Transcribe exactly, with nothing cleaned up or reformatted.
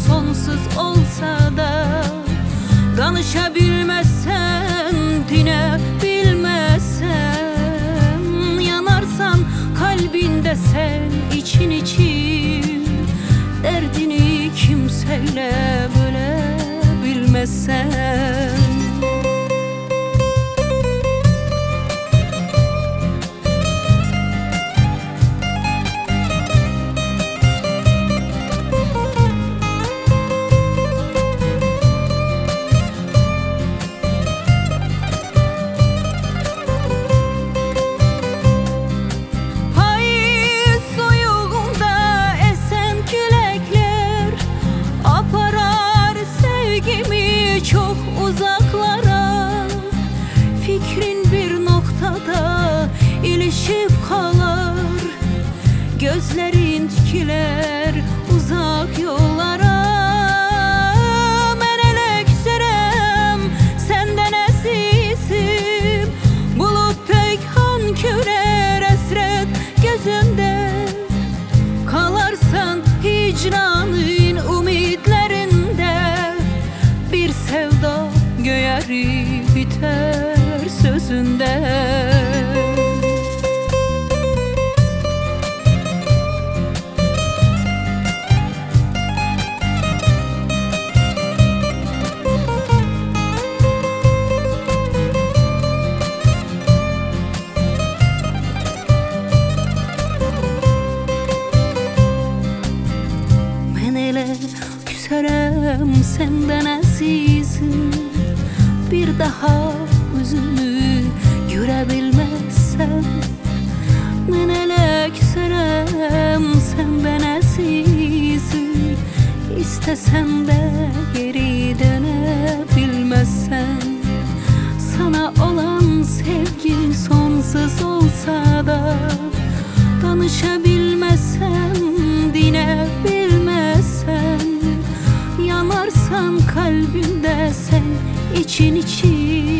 sonsuz olsa da, danışabilmezsen, dinebilmezsen, yanarsan kalbinde sen için için, derdini kimseyle bölebilmezsen. Çok uzaklara, fikrin bir noktada ilişip kalır. Gözlerin dikiler uzak yollara. Ben ele küserem senden esizim, bulut peykan kürer esret gözünde. Kalarsan hicranın umidlerinde, bir sevda göğeri biter sözünde. Ben ele küserem senden azizim, bir daha yüzünü görebilmezsem. Ben ele küserem senden azizim, istesen de geri dönebilmezsen. Sana olan sevgim sonsuz olsa da, danışabilmezsen, dinebilmezsen, yanarsan kalbimde sen için için,